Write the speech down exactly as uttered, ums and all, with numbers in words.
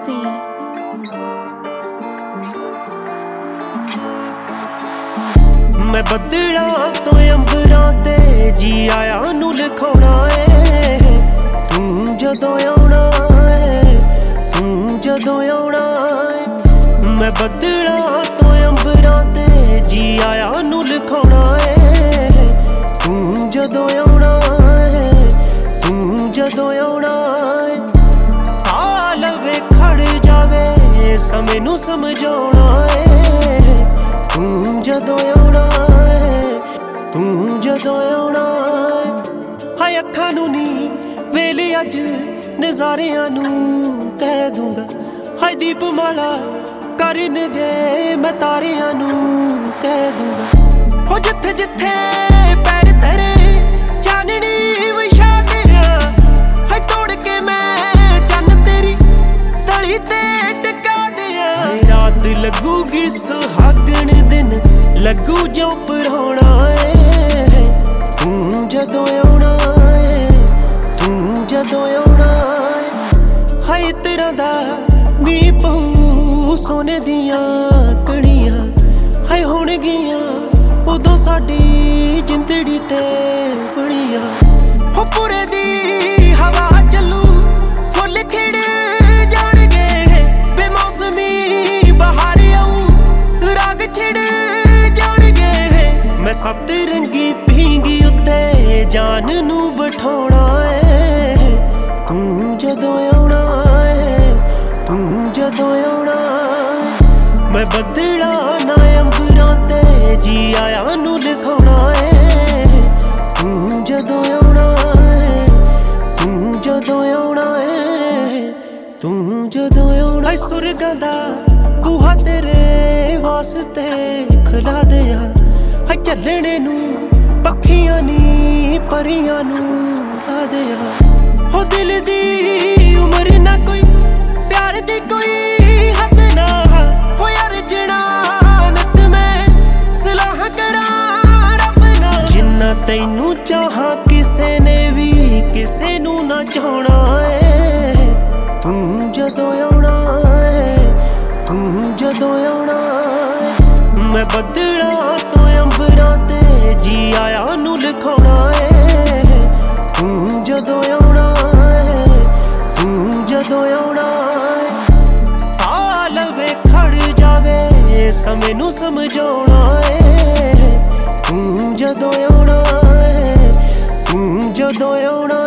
Marcy. मैं बदला तो अंबरां ते जी आया नू लिखाउणा ए तू जदों आउणा ए तू जदों आउणा ए मैं बदला तो अंबरां ते जी आया नू लिखाउणा ए तू जदों आउणा ए तू जदों आउणा ए साल वे खड़ जावे समय नू समझाउणा ए तू जदों आउणा तू जदों आउणा हाय अखां नू नी वेले अज नज़ारियां नू कह दूंगा हाय दीपमाला करनगे मैं तारियां नू कह दूंगा हो जिथे जिथे पैर तेरे चाननी विछा दिया हाय तोड़ के मैं चन्न तेरी तली ते टिका दिया रात लगूगी सुहागण दिन लगू जो पराउणा ए तू जदों आउणा ए तू जदों आउणा ए हाय तेरा दा मीं पऊ सोने दियां कणियां हाय होणगियां उदों साडी जिंदड़ी ते बणियां हो पूरे दी हवा चलू फुल खिड़ जाणगे बेमौसमी बहार आऊं राग छिड़ जाणगे मैं सत रंगी पींगी उत्ते जान नू बिठाउणा ए तू जदों आउणा ए तू जदों आउणा मैं बदला ना अंबरां ते जी आया नू लिखाउणा ए तू जदों आउणा ए तू जदों आउणा ए तू जदों आउणा सुरगां दा बूहा तेरे वास्ते खुला दिया हाय चलने नू पखियां नी परियां नू ला दिया हो दिल दी उम्र ना कोई प्यार दी कोई हद ना हो यार जनानत मैं सलाह करा रब ना जिन्ना तैनू चाहा किसे ने भी किसे नू ना चाहना ए तू जदों आउणा ए तू जदों आउणा ए मैं बदला तो अंबरां ते जी आया नू लिखाउणा ए तू जदों आउणा ए तू जदों आउणा ए साल वे खड़ जावे समय नू समझाउणा ए तू जदों आउणा ए तू जदों आउणा